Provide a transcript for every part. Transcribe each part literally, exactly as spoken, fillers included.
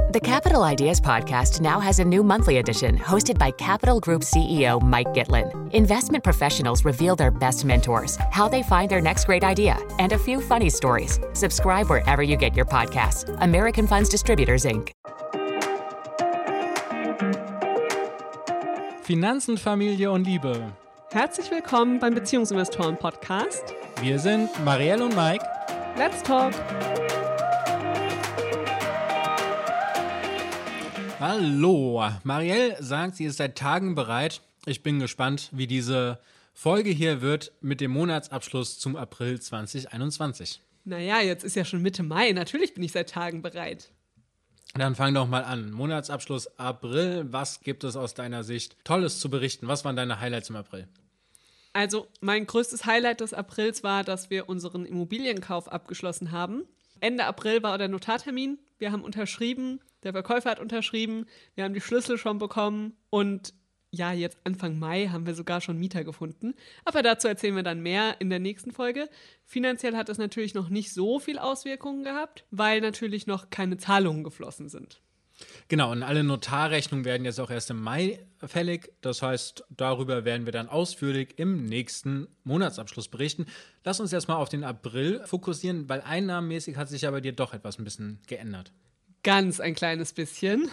The Capital Ideas Podcast now has a new monthly edition hosted by Capital Group C E O Mike Gitlin. Investment professionals reveal their best mentors, how they find their next great idea, and a few funny stories. Subscribe wherever you get your podcasts. American Funds Distributors, Incorporated. Finanzen, Familie und Liebe. Herzlich willkommen beim Beziehungsinvestoren-Podcast. Wir sind Marielle und Mike. Let's talk! Hallo, Marielle sagt, sie ist seit Tagen bereit. Ich bin gespannt, wie diese Folge hier wird mit dem Monatsabschluss zum April zwanzig einundzwanzig. Naja, jetzt ist ja schon Mitte Mai. Natürlich bin ich seit Tagen bereit. Dann fang doch mal an. Monatsabschluss April. Was gibt es aus deiner Sicht Tolles zu berichten? Was waren deine Highlights im April? Also mein größtes Highlight des Aprils war, dass wir unseren Immobilienkauf abgeschlossen haben. Ende April war der Notartermin. Wir haben unterschrieben, der Verkäufer hat unterschrieben, wir haben die Schlüssel schon bekommen und ja, jetzt Anfang Mai haben wir sogar schon Mieter gefunden. Aber dazu erzählen wir dann mehr in der nächsten Folge. Finanziell hat es natürlich noch nicht so viel Auswirkungen gehabt, weil natürlich noch keine Zahlungen geflossen sind. Genau, und alle Notarrechnungen werden jetzt auch erst im Mai fällig. Das heißt, darüber werden wir dann ausführlich im nächsten Monatsabschluss berichten. Lass uns erstmal auf den April fokussieren, weil einnahmenmäßig hat sich ja bei dir doch etwas ein bisschen geändert. Ganz ein kleines bisschen.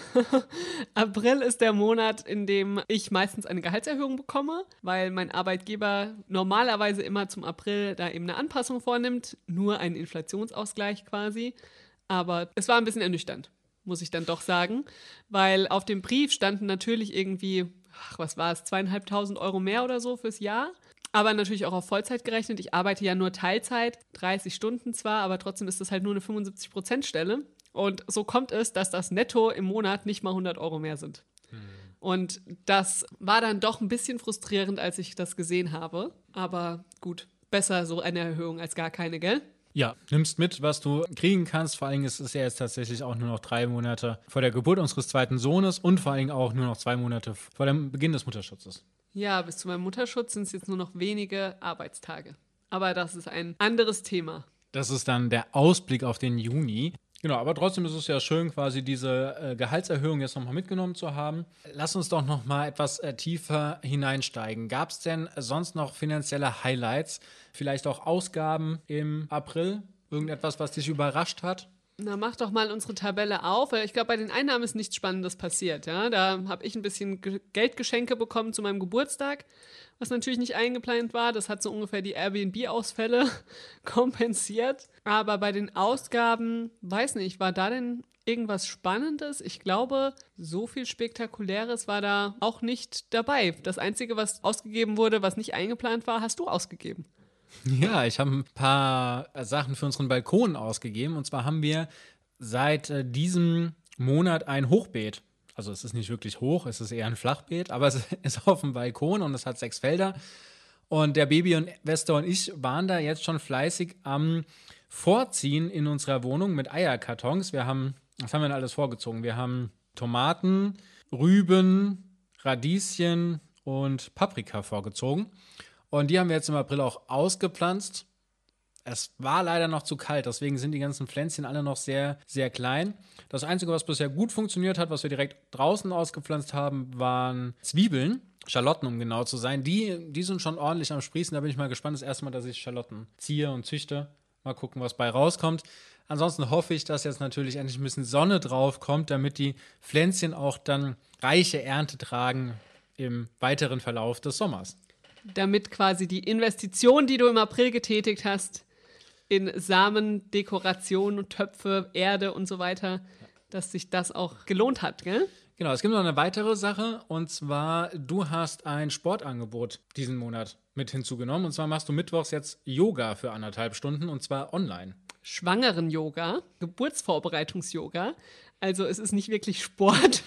April ist der Monat, in dem ich meistens eine Gehaltserhöhung bekomme, weil mein Arbeitgeber normalerweise immer zum April da eben eine Anpassung vornimmt, nur einen Inflationsausgleich quasi. Aber es war ein bisschen ernüchternd, muss ich dann doch sagen, weil auf dem Brief standen natürlich irgendwie, ach, was war es, zweieinhalbtausend Euro mehr oder so fürs Jahr. Aber natürlich auch auf Vollzeit gerechnet. Ich arbeite ja nur Teilzeit, dreißig Stunden zwar, aber trotzdem ist das halt nur eine fünfundsiebzig Prozent Stelle. Und so kommt es, dass das Netto im Monat nicht mal hundert Euro mehr sind. Hm. Und das war dann doch ein bisschen frustrierend, als ich das gesehen habe. Aber gut, besser so eine Erhöhung als gar keine, gell? Ja, nimmst mit, was du kriegen kannst. Vor allem ist es ja jetzt tatsächlich auch nur noch drei Monate vor der Geburt unseres zweiten Sohnes und vor allem auch nur noch zwei Monate vor dem Beginn des Mutterschutzes. Ja, bis zu meinem Mutterschutz sind es jetzt nur noch wenige Arbeitstage. Aber das ist ein anderes Thema. Das ist dann der Ausblick auf den Juni. Genau, aber trotzdem ist es ja schön, quasi diese äh, Gehaltserhöhung jetzt nochmal mitgenommen zu haben. Lass uns doch nochmal etwas äh, tiefer hineinsteigen. Gab es denn sonst noch finanzielle Highlights, vielleicht auch Ausgaben im April? Irgendetwas, was dich überrascht hat? Na, mach doch mal unsere Tabelle auf. Ich glaube, bei den Einnahmen ist nichts Spannendes passiert. Ja? Da habe ich ein bisschen Ge- Geldgeschenke bekommen zu meinem Geburtstag, was natürlich nicht eingeplant war. Das hat so ungefähr die Airbnb-Ausfälle kompensiert. Aber bei den Ausgaben, weiß nicht, war da denn irgendwas Spannendes? Ich glaube, so viel Spektakuläres war da auch nicht dabei. Das Einzige, was ausgegeben wurde, was nicht eingeplant war, hast du ausgegeben. Ja, ich habe ein paar Sachen für unseren Balkon ausgegeben. Und zwar haben wir seit äh, diesem Monat ein Hochbeet. Also es ist nicht wirklich hoch, es ist eher ein Flachbeet, aber es ist auf dem Balkon und es hat sechs Felder. Und der Baby-Investor und ich waren da jetzt schon fleißig am Vorziehen in unserer Wohnung mit Eierkartons. Wir haben, was haben wir denn alles vorgezogen? Wir haben Tomaten, Rüben, Radieschen und Paprika vorgezogen. Und die haben wir jetzt im April auch ausgepflanzt. Es war leider noch zu kalt, deswegen sind die ganzen Pflänzchen alle noch sehr, sehr klein. Das Einzige, was bisher gut funktioniert hat, was wir direkt draußen ausgepflanzt haben, waren Zwiebeln, Schalotten, um genau zu sein. Die, die sind schon ordentlich am Sprießen, da bin ich mal gespannt. Das erste Mal, dass ich Schalotten ziehe und züchte. Mal gucken, was bei rauskommt. Ansonsten hoffe ich, dass jetzt natürlich endlich ein bisschen Sonne drauf kommt, damit die Pflänzchen auch dann reiche Ernte tragen im weiteren Verlauf des Sommers. Damit quasi die Investition, die du im April getätigt hast, in Samen, Dekoration, Töpfe, Erde und so weiter, dass sich das auch gelohnt hat, gell? Genau, es gibt noch eine weitere Sache und zwar, du hast ein Sportangebot diesen Monat mit hinzugenommen und zwar machst du mittwochs jetzt Yoga für anderthalb Stunden und zwar online. Schwangeren-Yoga, Geburtsvorbereitungs-Yoga. Also es ist nicht wirklich Sport.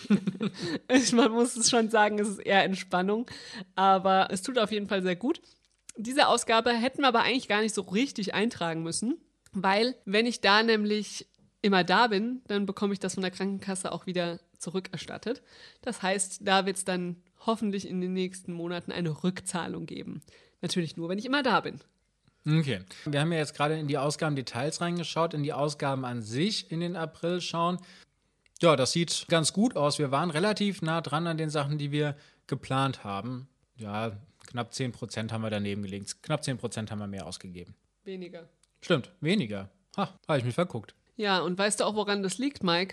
Man muss es schon sagen, es ist eher Entspannung. Aber es tut auf jeden Fall sehr gut. Diese Ausgabe hätten wir aber eigentlich gar nicht so richtig eintragen müssen, weil wenn ich da nämlich immer da bin, dann bekomme ich das von der Krankenkasse auch wieder zurückerstattet. Das heißt, da wird es dann hoffentlich in den nächsten Monaten eine Rückzahlung geben. Natürlich nur, wenn ich immer da bin. Okay. Wir haben ja jetzt gerade in die Ausgabendetails reingeschaut, in die Ausgaben an sich in den April schauen. Ja, das sieht ganz gut aus. Wir waren relativ nah dran an den Sachen, die wir geplant haben. Ja, knapp zehn Prozent haben wir daneben gelegen. Knapp zehn Prozent haben wir mehr ausgegeben. Weniger. Stimmt, weniger. Ha, habe ich mich verguckt. Ja, und weißt du auch, woran das liegt, Mike?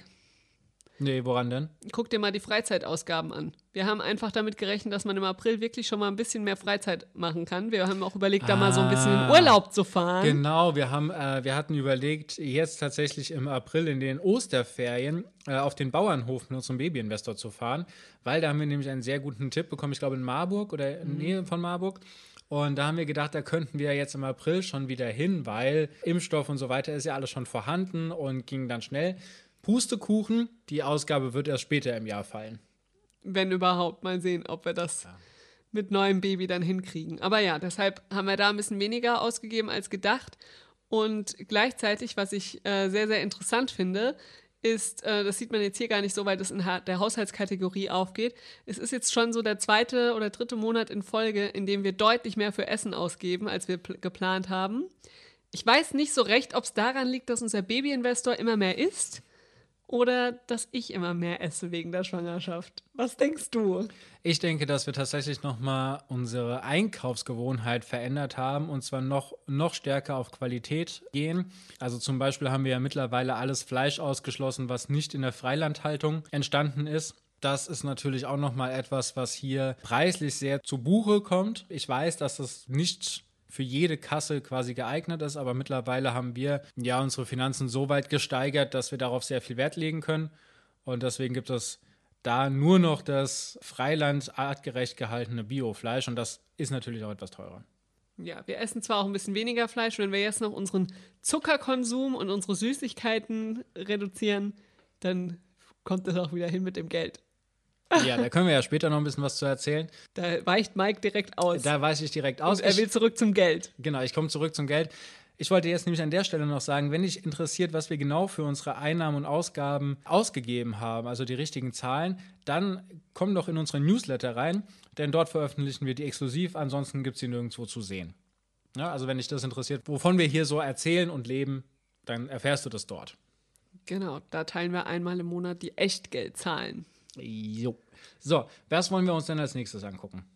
Nee, woran denn? Guck dir mal die Freizeitausgaben an. Wir haben einfach damit gerechnet, dass man im April wirklich schon mal ein bisschen mehr Freizeit machen kann. Wir haben auch überlegt, ah, da mal so ein bisschen in Urlaub zu fahren. Genau, wir, haben, äh, wir hatten überlegt, jetzt tatsächlich im April in den Osterferien äh, auf den Bauernhof mit unserem Babyinvestor zu fahren, weil da haben wir nämlich einen sehr guten Tipp bekommen, ich glaube in Marburg oder in der Nähe von Marburg. Und da haben wir gedacht, da könnten wir jetzt im April schon wieder hin, weil Impfstoff und so weiter ist ja alles schon vorhanden und ging dann schnell. Pustekuchen, die Ausgabe wird erst später im Jahr fallen. Wenn überhaupt, mal sehen, ob wir das ja. mit neuem Baby dann hinkriegen. Aber ja, deshalb haben wir da ein bisschen weniger ausgegeben als gedacht. Und gleichzeitig, was ich äh, sehr, sehr interessant finde, ist, äh, das sieht man jetzt hier gar nicht so, weil das in ha- der Haushaltskategorie aufgeht. Es ist jetzt schon so der zweite oder dritte Monat in Folge, in dem wir deutlich mehr für Essen ausgeben, als wir pl- geplant haben. Ich weiß nicht so recht, ob es daran liegt, dass unser Babyinvestor immer mehr isst. Oder dass ich immer mehr esse wegen der Schwangerschaft. Was denkst du? Ich denke, dass wir tatsächlich nochmal unsere Einkaufsgewohnheit verändert haben und zwar noch, noch stärker auf Qualität gehen. Also zum Beispiel haben wir ja mittlerweile alles Fleisch ausgeschlossen, was nicht in der Freilandhaltung entstanden ist. Das ist natürlich auch nochmal etwas, was hier preislich sehr zu Buche kommt. Ich weiß, dass das nicht für jede Kasse quasi geeignet ist, aber mittlerweile haben wir ja unsere Finanzen so weit gesteigert, dass wir darauf sehr viel Wert legen können und deswegen gibt es da nur noch das Freiland artgerecht gehaltene Biofleisch und das ist natürlich auch etwas teurer. Ja, wir essen zwar auch ein bisschen weniger Fleisch, wenn wir jetzt noch unseren Zuckerkonsum und unsere Süßigkeiten reduzieren, dann kommt das auch wieder hin mit dem Geld. Ja, da können wir ja später noch ein bisschen was zu erzählen. Da weicht Mike direkt aus. Da weiche ich direkt aus. Und er will zurück zum Geld. Genau, ich komme zurück zum Geld. Ich wollte jetzt nämlich an der Stelle noch sagen, wenn dich interessiert, was wir genau für unsere Einnahmen und Ausgaben ausgegeben haben, also die richtigen Zahlen, dann komm doch in unsere Newsletter rein, denn dort veröffentlichen wir die exklusiv, ansonsten gibt es sie nirgendwo zu sehen. Ja, also wenn dich das interessiert, wovon wir hier so erzählen und leben, dann erfährst du das dort. Genau, da teilen wir einmal im Monat die Echtgeldzahlen. Jo. So, was wollen wir uns denn als nächstes angucken?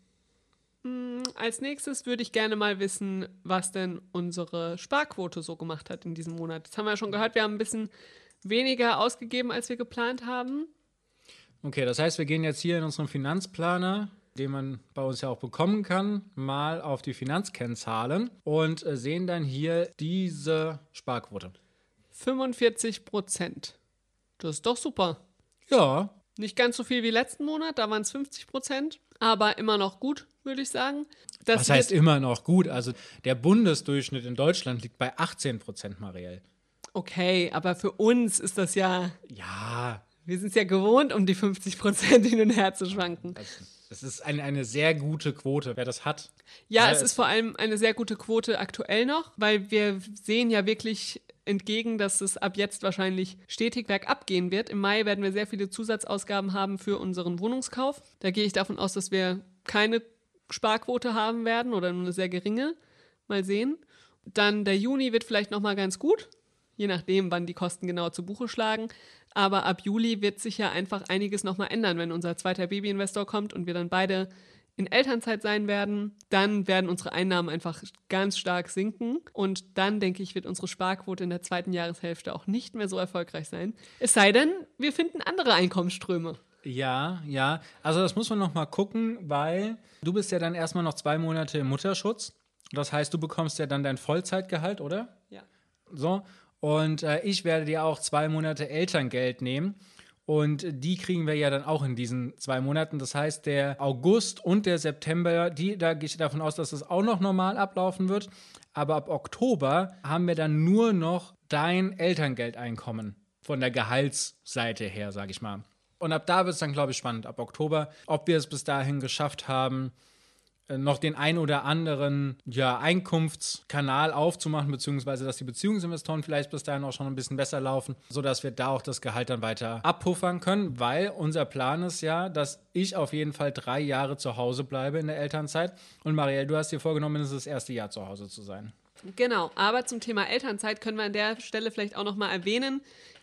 Mm, als nächstes würde ich gerne mal wissen, was denn unsere Sparquote so gemacht hat in diesem Monat. Das haben wir ja schon gehört, wir haben ein bisschen weniger ausgegeben, als wir geplant haben. Okay, das heißt, wir gehen jetzt hier in unserem Finanzplaner, den man bei uns ja auch bekommen kann, mal auf die Finanzkennzahlen und sehen dann hier diese Sparquote. fünfundvierzig Prozent. Das ist doch super. Ja. Nicht ganz so viel wie letzten Monat, da waren es fünfzig Prozent, aber immer noch gut, würde ich sagen. Das Was heißt immer noch gut? Also der Bundesdurchschnitt in Deutschland liegt bei achtzehn Prozent, Marielle. Okay, aber für uns ist das ja... Ja. Wir sind es ja gewohnt, um die fünfzig Prozent hin und her zu schwanken. Es ist eine, eine sehr gute Quote, wer das hat. Ja, ja, es ist vor allem eine sehr gute Quote aktuell noch, weil wir sehen ja wirklich entgegen, dass es ab jetzt wahrscheinlich stetig bergab gehen wird. Im Mai werden wir sehr viele Zusatzausgaben haben für unseren Wohnungskauf. Da gehe ich davon aus, dass wir keine Sparquote haben werden oder nur eine sehr geringe. Mal sehen. Dann der Juni wird vielleicht nochmal ganz gut, je nachdem, wann die Kosten genau zu Buche schlagen. Aber ab Juli wird sich ja einfach einiges nochmal ändern, wenn unser zweiter Babyinvestor kommt und wir dann beide in Elternzeit sein werden. Dann werden unsere Einnahmen einfach ganz stark sinken. Und dann, denke ich, wird unsere Sparquote in der zweiten Jahreshälfte auch nicht mehr so erfolgreich sein. Es sei denn, wir finden andere Einkommensströme. Ja, ja. Also das muss man noch mal gucken, weil du bist ja dann erstmal noch zwei Monate im Mutterschutz. Das heißt, du bekommst ja dann dein Vollzeitgehalt, oder? Ja. So. Und äh, ich werde dir auch zwei Monate Elterngeld nehmen. Und die kriegen wir ja dann auch in diesen zwei Monaten. Das heißt, der August und der September, die, da gehe ich davon aus, dass das auch noch normal ablaufen wird. Aber ab Oktober haben wir dann nur noch dein Elterngeldeinkommen von der Gehaltsseite her, sage ich mal. Und ab da wird es dann, glaube ich, spannend. Ab Oktober, ob wir es bis dahin geschafft haben, noch den ein oder anderen ja, Einkunftskanal aufzumachen, beziehungsweise dass die Beziehungsinvestoren vielleicht bis dahin auch schon ein bisschen besser laufen, sodass wir da auch das Gehalt dann weiter abpuffern können, weil unser Plan ist ja, dass ich auf jeden Fall drei Jahre zu Hause bleibe in der Elternzeit. Und Marielle, du hast dir vorgenommen, mindestens das erste Jahr zu Hause zu sein. Genau, aber zum Thema Elternzeit können wir an der Stelle vielleicht auch noch mal erwähnen,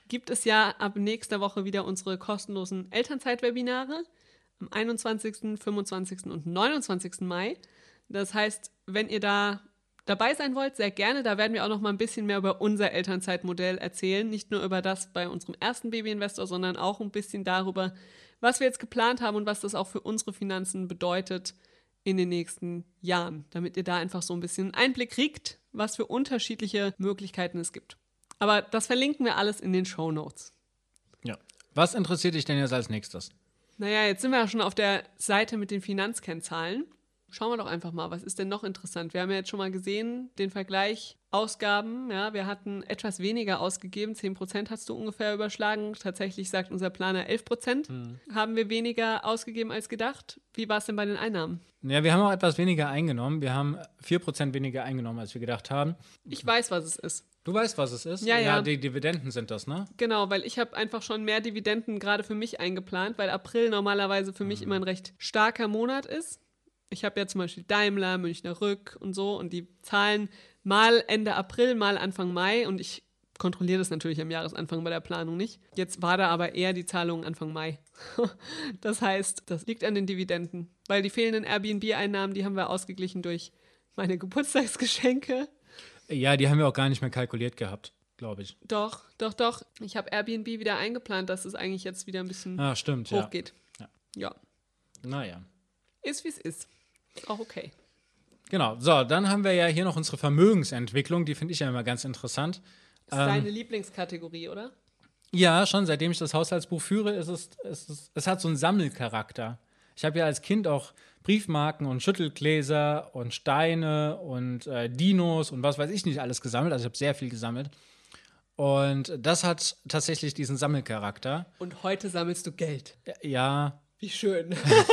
gibt es ja ab nächster Woche wieder unsere kostenlosen Elternzeit-Webinare am einundzwanzigsten, fünfundzwanzigsten und neunundzwanzigsten Mai. Das heißt, wenn ihr da dabei sein wollt, sehr gerne. Da werden wir auch noch mal ein bisschen mehr über unser Elternzeitmodell erzählen. Nicht nur über das bei unserem ersten Babyinvestor, sondern auch ein bisschen darüber, was wir jetzt geplant haben und was das auch für unsere Finanzen bedeutet in den nächsten Jahren. Damit ihr da einfach so ein bisschen einen Einblick kriegt, was für unterschiedliche Möglichkeiten es gibt. Aber das verlinken wir alles in den Shownotes. Ja. Was interessiert dich denn jetzt als nächstes? Naja, jetzt sind wir ja schon auf der Seite mit den Finanzkennzahlen. Schauen wir doch einfach mal, was ist denn noch interessant? Wir haben ja jetzt schon mal gesehen, den Vergleich Ausgaben. Ja, wir hatten etwas weniger ausgegeben, zehn Prozent hast du ungefähr überschlagen. Tatsächlich sagt unser Planer elf Prozent. Mhm. Haben wir weniger ausgegeben als gedacht. Wie war es denn bei den Einnahmen? Ja, wir haben auch etwas weniger eingenommen. Wir haben vier Prozent weniger eingenommen, als wir gedacht haben. Ich weiß, was es ist. Du weißt, was es ist? Ja, ja. Ja, die Dividenden sind das, ne? Genau, weil ich habe einfach schon mehr Dividenden gerade für mich eingeplant, weil April normalerweise für mich mhm. immer ein recht starker Monat ist. Ich habe ja zum Beispiel Daimler, Münchner Rück und so und die zahlen mal Ende April, mal Anfang Mai und ich kontrolliere das natürlich am Jahresanfang bei der Planung nicht. Jetzt war da aber eher die Zahlung Anfang Mai. Das heißt, das liegt an den Dividenden, weil die fehlenden Airbnb-Einnahmen, die haben wir ausgeglichen durch meine Geburtstagsgeschenke. Ja, die haben wir auch gar nicht mehr kalkuliert gehabt, glaube ich. Doch, doch, doch. Ich habe Airbnb wieder eingeplant, dass es eigentlich jetzt wieder ein bisschen ah, stimmt, hochgeht. Ja. Ja. Naja. Ist, wie es ist. Auch okay. Genau, so, dann haben wir ja hier noch unsere Vermögensentwicklung, die finde ich ja immer ganz interessant. Ist ähm, deine Lieblingskategorie, oder? Ja, schon, seitdem ich das Haushaltsbuch führe, ist es, ist es, es hat so einen Sammelcharakter. Ich habe ja als Kind auch Briefmarken und Schüttelgläser und Steine und äh, Dinos und was weiß ich nicht alles gesammelt, also ich habe sehr viel gesammelt. Und das hat tatsächlich diesen Sammelcharakter. Und heute sammelst du Geld. Ja. Wie schön.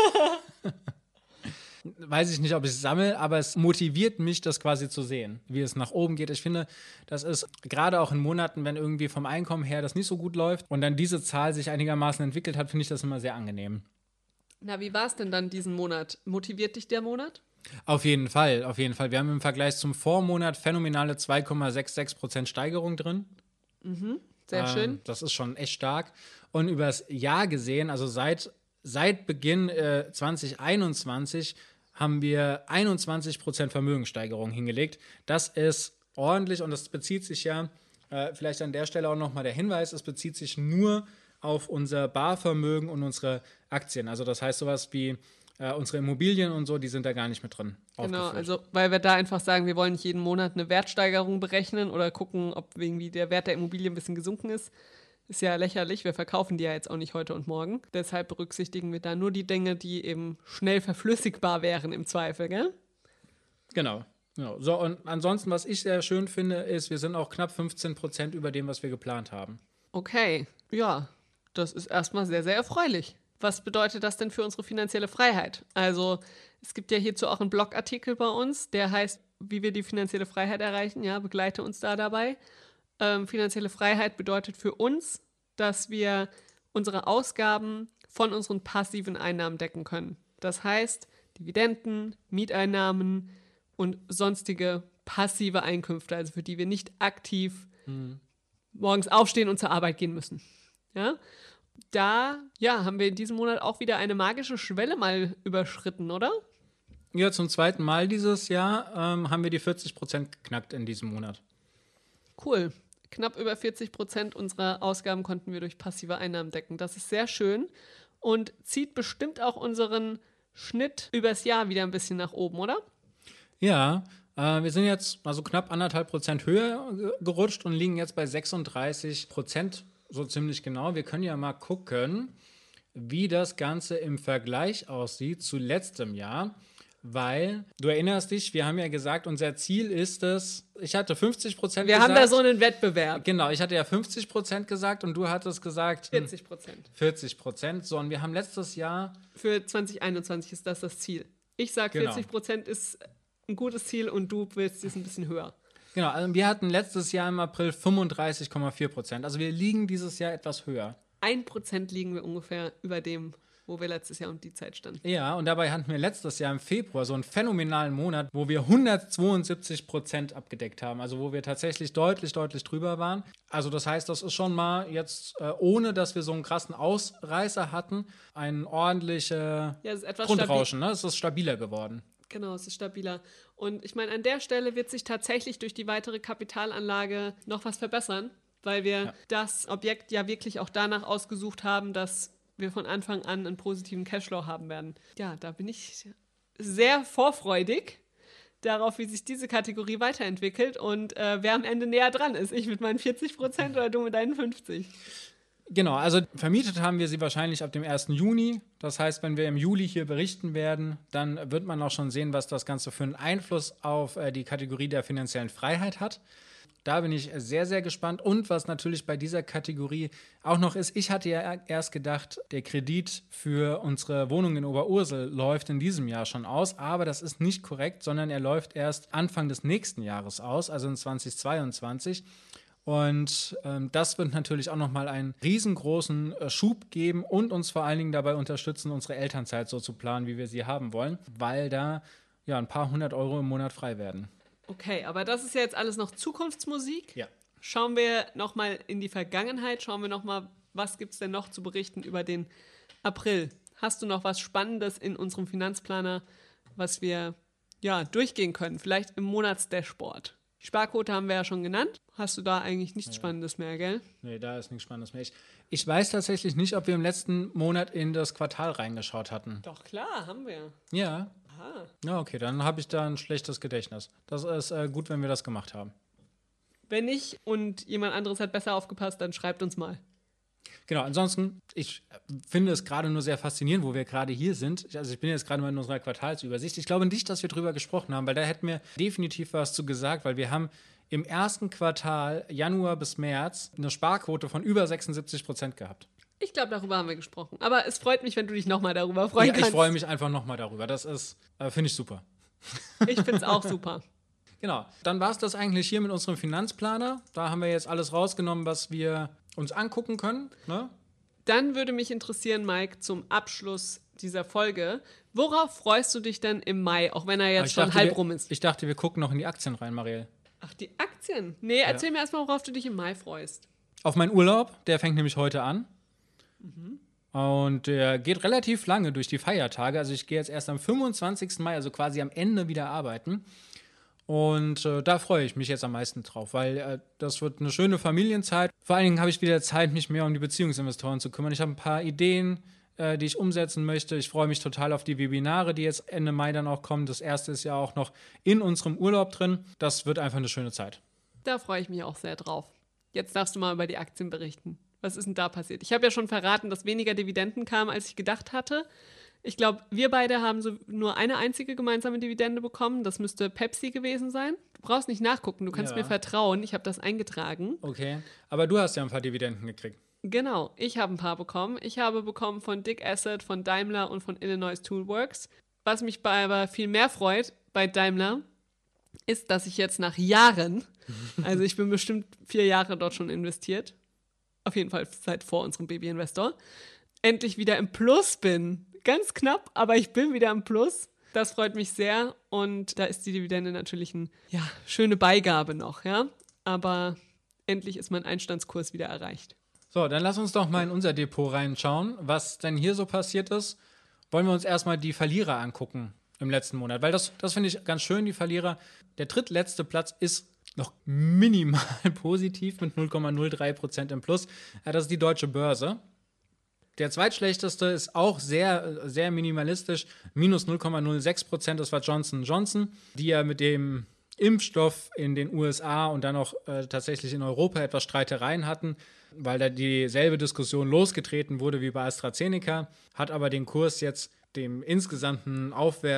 Weiß ich nicht, ob ich es sammle, aber es motiviert mich, das quasi zu sehen, wie es nach oben geht. Ich finde, das ist gerade auch in Monaten, wenn irgendwie vom Einkommen her das nicht so gut läuft und dann diese Zahl sich einigermaßen entwickelt hat, finde ich das immer sehr angenehm. Na, wie war es denn dann diesen Monat? Motiviert dich der Monat? Auf jeden Fall, auf jeden Fall. Wir haben im Vergleich zum Vormonat phänomenale zwei Komma sechsundsechzig Prozent Steigerung drin. Mhm, sehr ähm, schön. Das ist schon echt stark. Und übers Jahr gesehen, also seit, seit Beginn äh, zwanzig einundzwanzig, haben wir einundzwanzig Prozent Vermögenssteigerung hingelegt. Das ist ordentlich und das bezieht sich ja, äh, vielleicht an der Stelle auch nochmal der Hinweis, es bezieht sich nur auf unser Barvermögen und unsere Aktien. Also das heißt sowas wie äh, unsere Immobilien und so, die sind da gar nicht mit drin. Genau, also weil wir da einfach sagen, wir wollen nicht jeden Monat eine Wertsteigerung berechnen oder gucken, ob irgendwie der Wert der Immobilie ein bisschen gesunken ist. Ist ja lächerlich, wir verkaufen die ja jetzt auch nicht heute und morgen. Deshalb berücksichtigen wir da nur die Dinge, die eben schnell verflüssigbar wären im Zweifel, gell? Genau. genau. So, und ansonsten, was ich sehr schön finde, ist, wir sind auch knapp fünfzehn Prozent über dem, was wir geplant haben. Okay, ja, das ist erstmal sehr, sehr erfreulich. Was bedeutet das denn für unsere finanzielle Freiheit? Also, es gibt ja hierzu auch einen Blogartikel bei uns, der heißt, wie wir die finanzielle Freiheit erreichen. Ja, begleite uns da dabei. Ähm, finanzielle Freiheit bedeutet für uns, dass wir unsere Ausgaben von unseren passiven Einnahmen decken können. Das heißt, Dividenden, Mieteinnahmen und sonstige passive Einkünfte, also für die wir nicht aktiv mhm. morgens aufstehen und zur Arbeit gehen müssen. Ja? Da ja, haben wir in diesem Monat auch wieder eine magische Schwelle mal überschritten, oder? Ja, zum zweiten Mal dieses Jahr ähm, haben wir die vierzig Prozent geknackt in diesem Monat. Cool. Knapp über vierzig Prozent unserer Ausgaben konnten wir durch passive Einnahmen decken. Das ist sehr schön und zieht bestimmt auch unseren Schnitt übers Jahr wieder ein bisschen nach oben, oder? Ja, äh, wir sind jetzt also knapp anderthalb Prozent höher ge- gerutscht und liegen jetzt bei sechsunddreißig Prozent, so ziemlich genau. Wir können ja mal gucken, wie das Ganze im Vergleich aussieht zu letztem Jahr. Weil, du erinnerst dich, wir haben ja gesagt, unser Ziel ist es, ich hatte fünfzig Prozent wir gesagt. Wir haben da so einen Wettbewerb. Genau, ich hatte ja fünfzig Prozent gesagt und du hattest gesagt vierzig Prozent. vierzig Prozent. So, und wir haben letztes Jahr... Für zwanzig einundzwanzig ist das das Ziel. Ich sage, genau. vierzig Prozent ist ein gutes Ziel und du willst es ein bisschen höher. Genau, also wir hatten letztes Jahr im April fünfunddreißig Komma vier Prozent. Also wir liegen dieses Jahr etwas höher. Ein Prozent liegen wir ungefähr über dem wo wir letztes Jahr um die Zeit standen. Ja, und dabei hatten wir letztes Jahr im Februar so einen phänomenalen Monat, wo wir hundertzweiundsiebzig Prozent abgedeckt haben. Also wo wir tatsächlich deutlich, deutlich drüber waren. Also das heißt, das ist schon mal jetzt, äh, ohne dass wir so einen krassen Ausreißer hatten, ein ordentlicher ja, es ist etwas Grundrauschen. Ne? Es ist stabiler geworden. Genau, es ist stabiler. Und ich meine, an der Stelle wird sich tatsächlich durch die weitere Kapitalanlage noch was verbessern, weil wir ja. das Objekt ja wirklich auch danach ausgesucht haben, dass wir von Anfang an einen positiven Cashflow haben werden. Ja, da bin ich sehr vorfreudig darauf, wie sich diese Kategorie weiterentwickelt und äh, wer am Ende näher dran ist. Ich mit meinen vierzig Prozent oder du mit deinen fünfzig. Genau, also vermietet haben wir sie wahrscheinlich ab dem ersten Juni. Das heißt, wenn wir im Juli hier berichten werden, dann wird man auch schon sehen, was das Ganze für einen Einfluss auf äh, die Kategorie der finanziellen Freiheit hat. Da bin ich sehr, sehr gespannt. Und was natürlich bei dieser Kategorie auch noch ist, ich hatte ja erst gedacht, der Kredit für unsere Wohnung in Oberursel läuft in diesem Jahr schon aus. Aber das ist nicht korrekt, sondern er läuft erst Anfang des nächsten Jahres aus, also in zweitausendzweiundzwanzig. Und ähm, das wird natürlich auch nochmal einen riesengroßen äh, Schub geben und uns vor allen Dingen dabei unterstützen, unsere Elternzeit so zu planen, wie wir sie haben wollen, weil da ja ein paar hundert Euro im Monat frei werden. Okay, aber das ist ja jetzt alles noch Zukunftsmusik. Ja. Schauen wir nochmal in die Vergangenheit, schauen wir nochmal, was gibt es denn noch zu berichten über den April? Hast du noch was Spannendes in unserem Finanzplaner, was wir ja durchgehen können? Vielleicht im Monatsdashboard. Die Sparquote haben wir ja schon genannt. Hast du da eigentlich nichts ja. Spannendes mehr, gell? Nee, da ist nichts Spannendes mehr. Ich, ich weiß tatsächlich nicht, ob wir im letzten Monat in das Quartal reingeschaut hatten. Doch, klar, haben wir. Ja. Aha. Ja, okay, dann habe ich da ein schlechtes Gedächtnis. Das ist äh, gut, wenn wir das gemacht haben. Wenn nicht und jemand anderes hat besser aufgepasst, dann schreibt uns mal. Genau, ansonsten, ich finde es gerade nur sehr faszinierend, wo wir gerade hier sind. Also ich bin jetzt gerade mal in unserer Quartalsübersicht. Ich glaube nicht, dass wir drüber gesprochen haben, weil da hätten wir definitiv was zu gesagt, weil wir haben im ersten Quartal, Januar bis März, eine Sparquote von über sechsundsiebzig Prozent gehabt. Ich glaube, darüber haben wir gesprochen. Aber es freut mich, wenn du dich nochmal darüber freuen ja, kannst. Ich freue mich einfach nochmal darüber. Das ist, äh, finde ich super. Ich finde es auch super. Genau, dann war es das eigentlich hier mit unserem Finanzplaner. Da haben wir jetzt alles rausgenommen, was wir uns angucken können. Ne? Dann würde mich interessieren, Mike, zum Abschluss dieser Folge, worauf freust du dich denn im Mai, auch wenn er jetzt schon dachte, halb wir, rum ist? Ich dachte, wir gucken noch in die Aktien rein, Marielle. Ach, die Aktien? Nee, erzähl ja. mir erstmal, worauf du dich im Mai freust. Auf meinen Urlaub, der fängt nämlich heute an. Mhm. Und der geht relativ lange durch die Feiertage. Also ich gehe jetzt erst am fünfundzwanzigsten Mai, also quasi am Ende wieder arbeiten. Und äh, da freue ich mich jetzt am meisten drauf, weil äh, das wird eine schöne Familienzeit. Vor allen Dingen habe ich wieder Zeit, mich mehr um die Beziehungsinvestoren zu kümmern. Ich habe ein paar Ideen, äh, die ich umsetzen möchte. Ich freue mich total auf die Webinare, die jetzt Ende Mai dann auch kommen. Das erste ist ja auch noch in unserem Urlaub drin. Das wird einfach eine schöne Zeit. Da freue ich mich auch sehr drauf. Jetzt darfst du mal über die Aktien berichten. Was ist denn da passiert? Ich habe ja schon verraten, dass weniger Dividenden kamen, als ich gedacht hatte. Ich glaube, wir beide haben so nur eine einzige gemeinsame Dividende bekommen. Das müsste Pepsi gewesen sein. Du brauchst nicht nachgucken, du kannst ja. mir vertrauen. Ich habe das eingetragen. Okay, aber du hast ja ein paar Dividenden gekriegt. Genau, ich habe ein paar bekommen. Ich habe bekommen von Dick Asset, von Daimler und von Illinois Toolworks. Was mich bei aber viel mehr freut bei Daimler, ist, dass ich jetzt nach Jahren, also ich bin bestimmt vier Jahre dort schon investiert, auf jeden Fall seit vor unserem Baby-Investor, endlich wieder im Plus bin. Ganz knapp, aber ich bin wieder im Plus. Das freut mich sehr und da ist die Dividende natürlich eine ja, schöne Beigabe noch, ja. Aber endlich ist mein Einstandskurs wieder erreicht. So, dann lass uns doch mal in unser Depot reinschauen, was denn hier so passiert ist. Wollen wir uns erstmal die Verlierer angucken im letzten Monat, weil das, das finde ich ganz schön, die Verlierer. Der drittletzte Platz ist noch minimal positiv mit null Komma null drei Prozent im Plus. Ja, das ist die Deutsche Börse. Der zweitschlechteste ist auch sehr, sehr minimalistisch, minus null Komma null sechs Prozent, das war Johnson und Johnson, die ja mit dem Impfstoff in den U S A und dann auch äh, tatsächlich in Europa etwas Streitereien hatten, weil da dieselbe Diskussion losgetreten wurde wie bei AstraZeneca, hat aber den Kurs jetzt dem insgesamten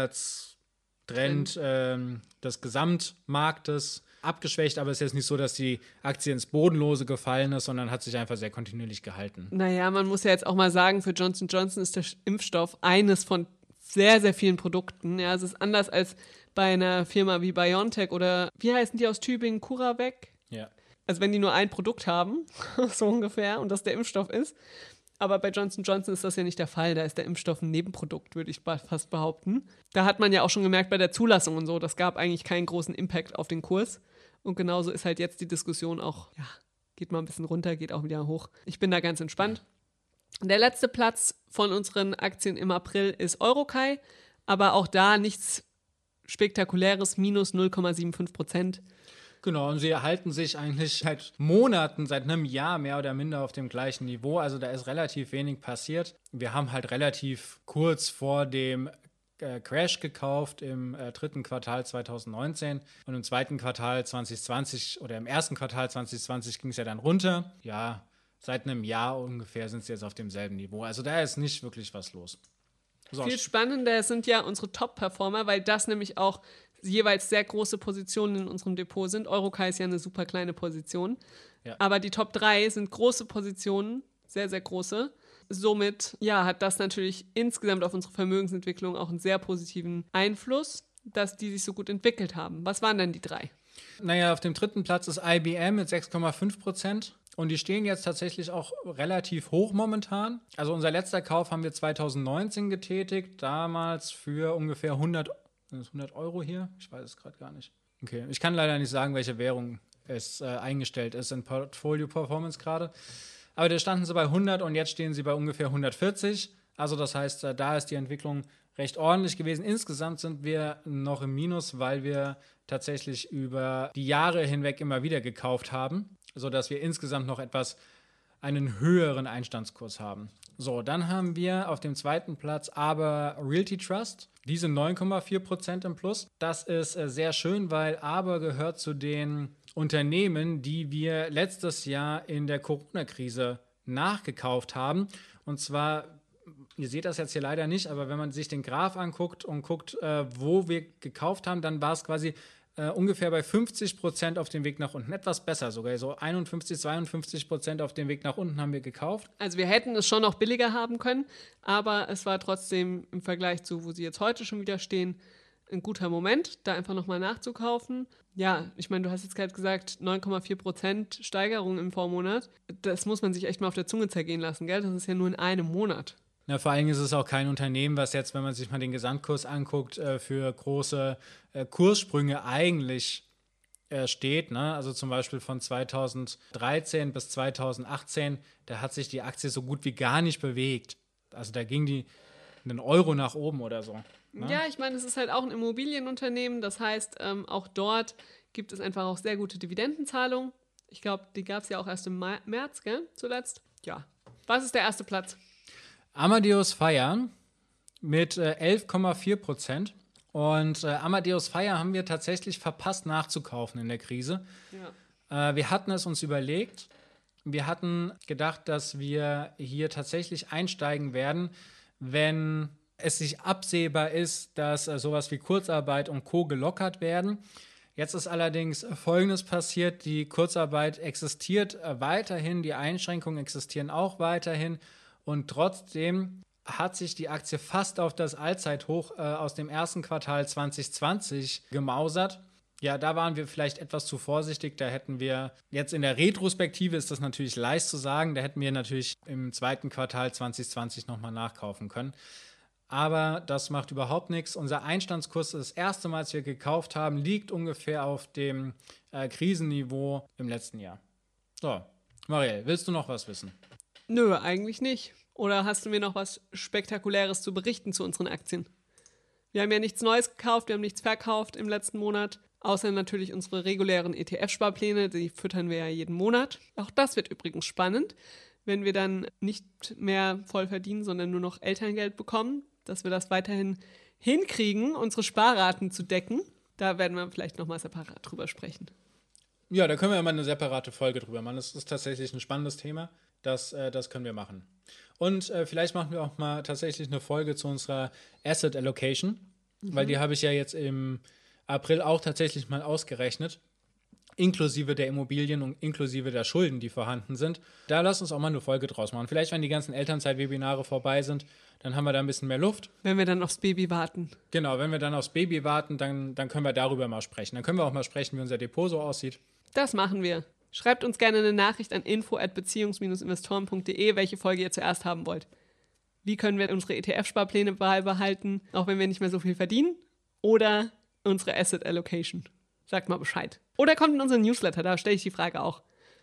Aufwärtstrend äh, des Gesamtmarktes abgeschwächt, aber es ist jetzt nicht so, dass die Aktie ins Bodenlose gefallen ist, sondern hat sich einfach sehr kontinuierlich gehalten. Naja, man muss ja jetzt auch mal sagen, für Johnson und Johnson ist der Impfstoff eines von sehr, sehr vielen Produkten. Ja, es ist anders als bei einer Firma wie BioNTech oder, wie heißen die aus Tübingen, CuraVac? Ja. Also wenn die nur ein Produkt haben, so ungefähr, und das der Impfstoff ist. Aber bei Johnson und Johnson ist das ja nicht der Fall. Da ist der Impfstoff ein Nebenprodukt, würde ich fast behaupten. Da hat man ja auch schon gemerkt bei der Zulassung und so, das gab eigentlich keinen großen Impact auf den Kurs. Und genauso ist halt jetzt die Diskussion auch, ja, geht mal ein bisschen runter, geht auch wieder hoch. Ich bin da ganz entspannt. Der letzte Platz von unseren Aktien im April ist Eurocai, aber auch da nichts Spektakuläres, minus null Komma fünfundsiebzig Prozent. Genau, und sie erhalten sich eigentlich seit Monaten, seit einem Jahr mehr oder minder auf dem gleichen Niveau. Also da ist relativ wenig passiert. Wir haben halt relativ kurz vor dem äh, Crash gekauft im äh, dritten Quartal zwanzig neunzehn und im zweiten Quartal zwanzig zwanzig oder im ersten Quartal zwanzig zwanzig ging es ja dann runter. Ja, seit einem Jahr ungefähr sind sie jetzt auf demselben Niveau. Also da ist nicht wirklich was los. So. Viel spannender sind ja unsere Top-Performer, weil das nämlich auch jeweils sehr große Positionen in unserem Depot sind. Eurocai ist ja eine super kleine Position. Ja. Aber die Top drei sind große Positionen, sehr, sehr große. Somit ja, hat das natürlich insgesamt auf unsere Vermögensentwicklung auch einen sehr positiven Einfluss, dass die sich so gut entwickelt haben. Was waren denn die drei? Naja, auf dem dritten Platz ist I B M mit sechs Komma fünf Prozent. Und die stehen jetzt tatsächlich auch relativ hoch momentan. Also unser letzter Kauf haben wir zwanzig neunzehn getätigt, damals für ungefähr hundert, hundert Euro hier. Ich weiß es gerade gar nicht. Okay, ich kann leider nicht sagen, welche Währung es äh, eingestellt ist in Portfolio Performance gerade. Aber da standen sie bei hundert und jetzt stehen sie bei ungefähr hundertvierzig. Also das heißt, äh, da ist die Entwicklung recht ordentlich gewesen. Insgesamt sind wir noch im Minus, weil wir tatsächlich über die Jahre hinweg immer wieder gekauft haben, sodass wir insgesamt noch etwas einen höheren Einstandskurs haben. So, dann haben wir auf dem zweiten Platz aber Realty Trust. Diese neun Komma vier Prozent im Plus. Das ist äh, sehr schön, weil aber gehört zu den Unternehmen, die wir letztes Jahr in der Corona-Krise nachgekauft haben. Und zwar, ihr seht das jetzt hier leider nicht, aber wenn man sich den Graph anguckt und guckt, äh, wo wir gekauft haben, dann war es quasi Uh, ungefähr bei fünfzig Prozent auf dem Weg nach unten. Etwas besser sogar. So einundfünfzig, zweiundfünfzig Prozent auf dem Weg nach unten haben wir gekauft. Also wir hätten es schon noch billiger haben können, aber es war trotzdem im Vergleich zu, wo sie jetzt heute schon wieder stehen, ein guter Moment, da einfach nochmal nachzukaufen. Ja, ich meine, du hast jetzt gerade gesagt, neun Komma vier Prozent Steigerung im Vormonat. Das muss man sich echt mal auf der Zunge zergehen lassen, gell? Das ist ja nur in einem Monat. Na, vor allem ist es auch kein Unternehmen, was jetzt, wenn man sich mal den Gesamtkurs anguckt, äh, für große äh, Kurssprünge eigentlich äh, steht. Ne? Also zum Beispiel von zweitausenddreizehn bis zweitausendachtzehn, da hat sich die Aktie so gut wie gar nicht bewegt. Also da ging die einen Euro nach oben oder so. Ne? Ja, ich meine, es ist halt auch ein Immobilienunternehmen. Das heißt, ähm, auch dort gibt es einfach auch sehr gute Dividendenzahlungen. Ich glaube, die gab es ja auch erst im Ma- März, gell, zuletzt. Ja. Was ist der erste Platz? Amadeus Fire mit äh, elf Komma vier Prozent. Und äh, Amadeus Fire haben wir tatsächlich verpasst nachzukaufen in der Krise. Ja. Äh, wir hatten es uns überlegt. Wir hatten gedacht, dass wir hier tatsächlich einsteigen werden, wenn es sich absehbar ist, dass äh, sowas wie Kurzarbeit und Co. gelockert werden. Jetzt ist allerdings Folgendes passiert. Die Kurzarbeit existiert äh, weiterhin, die Einschränkungen existieren auch weiterhin. Und trotzdem hat sich die Aktie fast auf das Allzeithoch äh, aus dem ersten Quartal zwanzig zwanzig gemausert. Ja, da waren wir vielleicht etwas zu vorsichtig. Da hätten wir, jetzt in der Retrospektive ist das natürlich leicht zu sagen, da hätten wir natürlich im zweiten Quartal zwanzig zwanzig nochmal nachkaufen können. Aber das macht überhaupt nichts. Unser Einstandskurs, das erste Mal, als wir gekauft haben, liegt ungefähr auf dem äh, Krisenniveau im letzten Jahr. So, Marielle, willst du noch was wissen? Nö, eigentlich nicht. Oder hast du mir noch was Spektakuläres zu berichten zu unseren Aktien? Wir haben ja nichts Neues gekauft, wir haben nichts verkauft im letzten Monat, außer natürlich unsere regulären E T F-Sparpläne, die füttern wir ja jeden Monat. Auch das wird übrigens spannend, wenn wir dann nicht mehr voll verdienen, sondern nur noch Elterngeld bekommen, dass wir das weiterhin hinkriegen, unsere Sparraten zu decken. Da werden wir vielleicht nochmal separat drüber sprechen. Ja, da können wir ja mal eine separate Folge drüber machen. Das ist tatsächlich ein spannendes Thema. Das, äh, das können wir machen. Und äh, vielleicht machen wir auch mal tatsächlich eine Folge zu unserer Asset Allocation, mhm. weil die habe ich ja jetzt im April auch tatsächlich mal ausgerechnet, inklusive der Immobilien und inklusive der Schulden, die vorhanden sind. Da lass uns auch mal eine Folge draus machen. Vielleicht, wenn die ganzen Elternzeit-Webinare vorbei sind, dann haben wir da ein bisschen mehr Luft. Wenn wir dann aufs Baby warten. Genau, wenn wir dann aufs Baby warten, dann, dann können wir darüber mal sprechen. Dann können wir auch mal sprechen, wie unser Depot so aussieht. Das machen wir. Schreibt uns gerne eine Nachricht an info at beziehungs investoren punkt de, welche Folge ihr zuerst haben wollt. Wie können wir unsere E T F-Sparpläne beibehalten, auch wenn wir nicht mehr so viel verdienen? Oder unsere Asset Allocation. Sagt mal Bescheid. Oder kommt in unseren Newsletter, da stelle ich die Frage auch.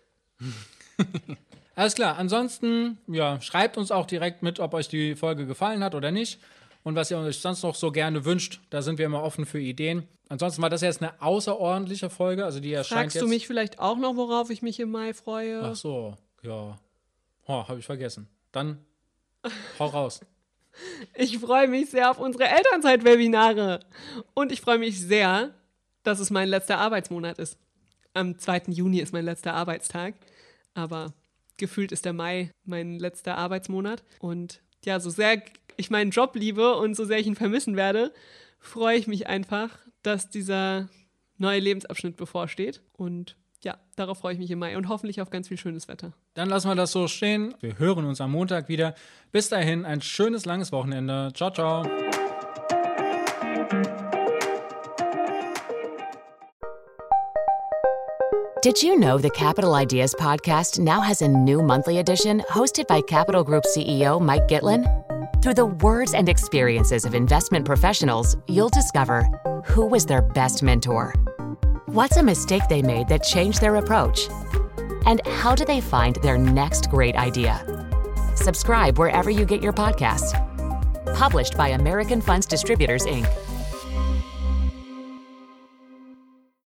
Alles klar, ansonsten, ja, schreibt uns auch direkt mit, ob euch die Folge gefallen hat oder nicht. Und was ihr euch sonst noch so gerne wünscht, da sind wir immer offen für Ideen. Ansonsten war das jetzt eine außerordentliche Folge, also die erscheint Fragst jetzt... du mich vielleicht auch noch, worauf ich mich im Mai freue? Ach so, ja. Oh, habe ich vergessen. Dann hau raus. Ich freue mich sehr auf unsere Elternzeit-Webinare. Und ich freue mich sehr, dass es mein letzter Arbeitsmonat ist. Am zweiten Juni ist mein letzter Arbeitstag. Aber gefühlt ist der Mai mein letzter Arbeitsmonat. Und ja, so sehr ich meinen Job liebe und so sehr ich ihn vermissen werde, freue ich mich einfach, dass dieser neue Lebensabschnitt bevorsteht. Und ja, darauf freue ich mich im Mai und hoffentlich auf ganz viel schönes Wetter. Dann lassen wir das so stehen. Wir hören uns am Montag wieder. Bis dahin, ein schönes, langes Wochenende. Ciao, ciao. Did you know the Capital Ideas podcast now has a new monthly edition hosted by Capital Group C E O Mike Gitlin? Through the words and experiences of investment professionals, you'll discover who was their best mentor, what's a mistake they made that changed their approach, and how do they find their next great idea. Subscribe wherever you get your podcasts. Published by American Funds Distributors, Incorporated